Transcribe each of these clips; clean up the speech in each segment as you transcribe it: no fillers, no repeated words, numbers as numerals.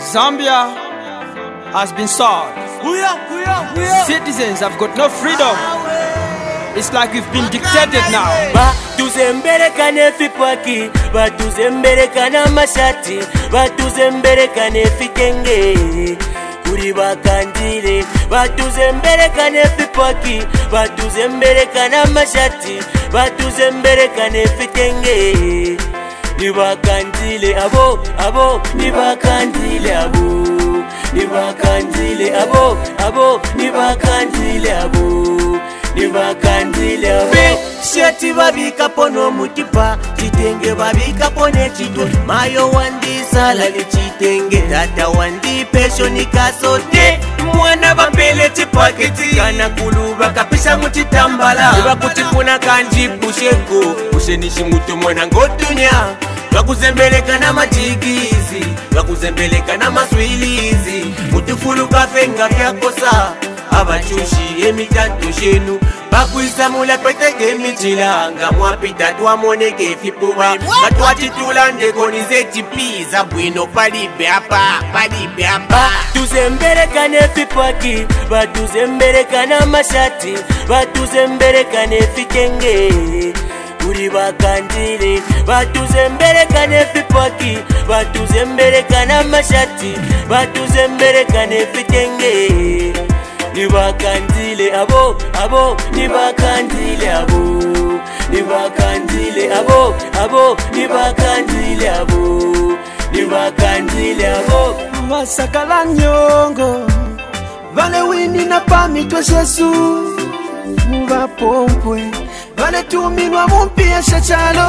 Zambia has been sought. Citizens have got no freedom. It's like we've been dictated now. Batuzembereka nefipaki, batuzembereka na mashati, batuzembereka nefitenge kuri bakandire, batuzembereka nefipaki, batuzembereka na mashati, batuzembereka nefitenge nibakandile abo nibakandile abo nibakandile abo nibakandile abo nibakandile abo sheti babika pono mutipa chitenge babika pone chito mayo wandi sala li chitenge tata wandi pesho nikasote mwana bambele chipaketi kana kuluba kapisha mutitambala bakutipuna kanji pusheko pushenishi mutu mwana ngotunya bakuzembeleka na majigizi bakuzembeleka na maswilizi mutufulu kafenga vyakosa abachushi emitanto shenu bakuisamula petege michilanga mwapita twamoneke fipuba batwatitulande konize chipiza bwino palibe apa batuzembereka nefipaki batuzembereka na mashati batuzembereka nefitenge kuri bakandire batuzembereka nefipaki batuzembereka na mashati batuzembereka nefitenge nibakandile abo nibakandile abo nibakandile abo nibakandile abo nibakandile abo masakala nyongo vale windi na pamitwa Yesu mubapompwe vale tuminwa mumpia shachalo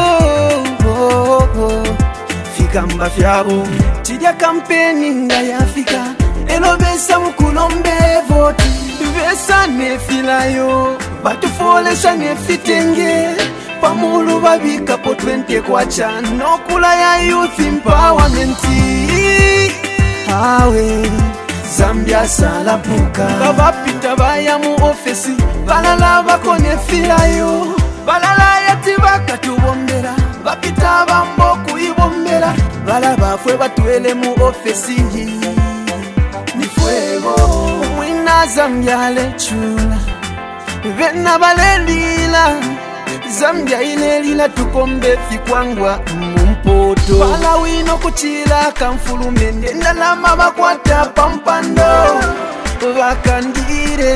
fikamba fyabo chidya kampeni nga yafika elo besa mukulombe voti besa nefilayo batufolesha nefitenge pamulu babika po 20 kwacha nokula ya youth empowerment hawe Zambia salapuka babapita baya mu ofisi balala bakone filayo balala yati bakatubombera bapita bambo kuibombera bala bafwe batwele mu ofisi ni fuego mwina Zambia lechula vena balelila Zambia ilelila tukombe fikwangwa mumpoto bala wino kuchila kamfulumende ndalama bakwata pampando bakandire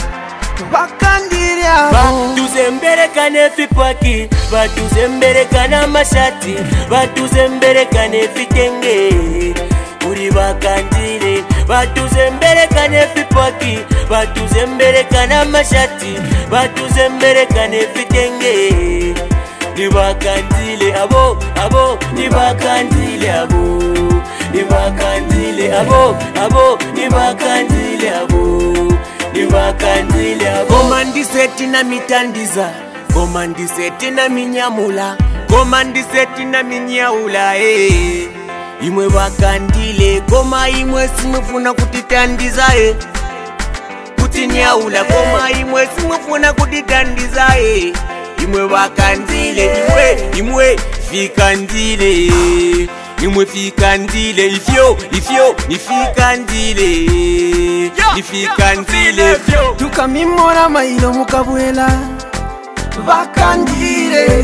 batuzembereka nefipaki batuzembereka na mashati batuzembereka nefitenge kuri bakandire batuzembereka nefipaki batuzembereka na mashati batuzembereka nefitenge nibakandile abo nibakandile abo nibakandile abo nibakandile abo nibakandile abo komandiseti na mitandiza komandiseti na minyamula komandiseti na minyaula imwe bakandile koma imwe simufuna kutitandiza kutinyaula koma imwe simufuna kutitandiza imwe bakandile imwe fikandile imwe fikandile ifyo nifikandile nifikandile tukamimora mailo mukabwela bakandile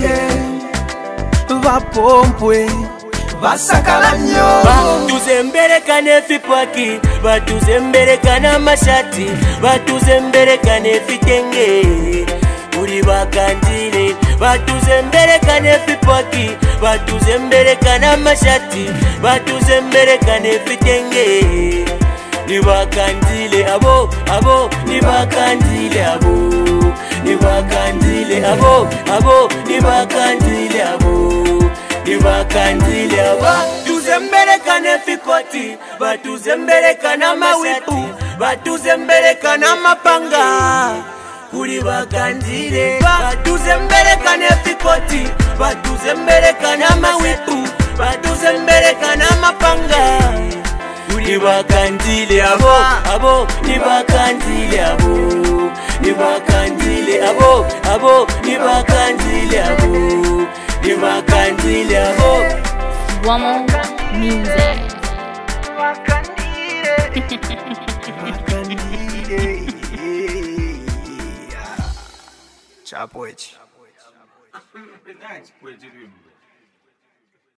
bapompwe basakala nyo batuzembereka nefipaki batuzembereka na mashati batuzembereka nefitenge kuri bakandire batuzembereka nefipaki batuzembereka na mashati batuzembereka nefitenge nibakandile abo nibakandile abo nibakandile abo nibakandile abo nibakandile abo batuzembereka nefikoti batuzembereka na mawipu batuzembereka na mapanga kuri bakandile batuzembereka nefikoti batuzembereka na mawipu batuzembereka na mapanga kuri bakandile abo nibakandile abo nibakandile abo nibakandile abo nibakandile abo Woman music. Bakandile. Chapo ichi. Poetry.